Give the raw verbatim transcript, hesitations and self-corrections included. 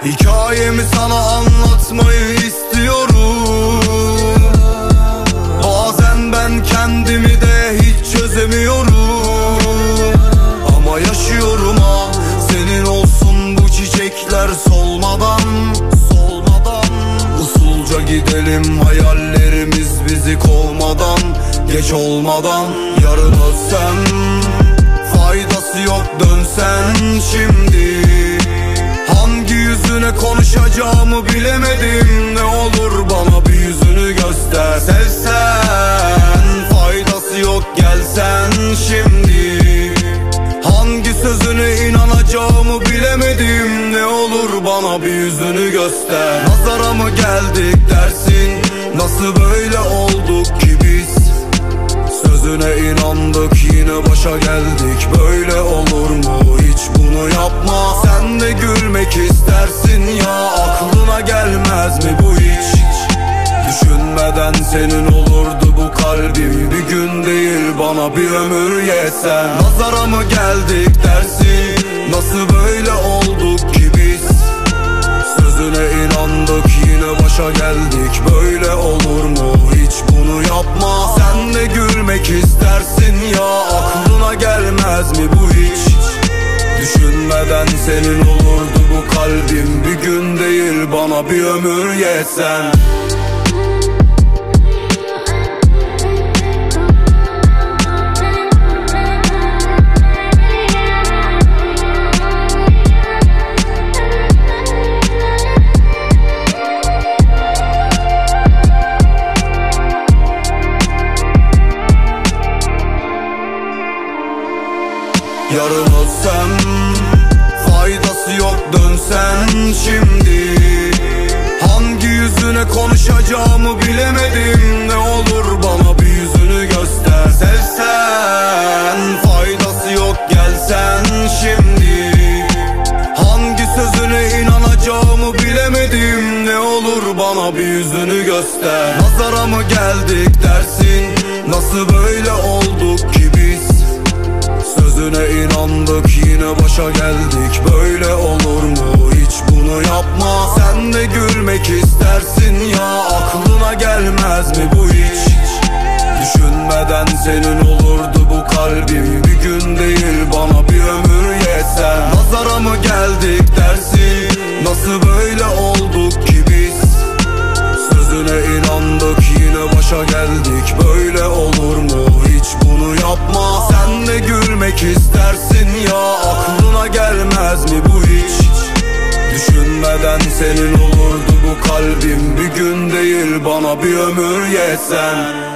Hikayemi sana anlatmayı istiyorum. Bazen ben kendimi de hiç çözemiyorum. Ama yaşıyorum ha, senin olsun bu çiçekler solmadan. Solmadan usulca gidelim, hayallerimiz bizi kovmadan. Geç olmadan yarın ölsem faydası yok, dönsen şimdi. Hangi yüzüne konuşacağımı bilemedim. Ne olur bana bir yüzünü göster. Sevsen faydası yok, gelsen şimdi. Hangi sözüne inanacağımı bilemedim. Ne olur bana bir yüzünü göster. Nazara mı geldik dersin? Nasıl böyle olduk ki biz? Sözüne inandık, yine başa geldik. Böyle olur mu? Hiç bunu yapma. Sen de gülmek istersin ya, aklına gelmez mi bu hiç? Düşünmeden senin olurdu bu kalbim. Bir gün değil bana bir ömür yesen. Nazara mı geldik dersin? Nasıl böyle olduk ki biz? Sözüne inandık, yine başa geldik. Böyle olur mu? Hiç bunu yapma. Sen de gülmek istersin ya, aklına gelmez mi bu hiç? Düşünmeden senin olurdu bu kalbim. Bir gün değil bana bir ömür yesen. Yarın ölsem faydası yok, dönsen şimdi. Hangi yüzüne konuşacağımı bilemedim. Ne olur bana bir yüzünü göster. Sevsen faydası yok, gelsen şimdi. Hangi sözüne inanacağımı bilemedim. Ne olur bana bir yüzünü göster. Nazara mı geldik dersin? Nasıl böyle olduk ki biz? Sözüne inandık, yine başa geldik. Böyle olur mu? Hiç bunu yapma. Sen de gülmek istersin ya, aklına gelmez mi bu hiç? Düşünmeden senin olurdu bu kalbim. Bir gün değil bana bir ömür yesen. Nazara mı geldik dersin? Nasıl böyle olduk ki biz? Sözüne inandık, yine başa geldik. Böyle olur mu? Hiç bunu yapma. Sen de gülmek istersin ya, aklına gelmez mi bu hiç? Düşünmeden senin olurdu bu kalbim. Bir gün değil bana bir ömür yesen.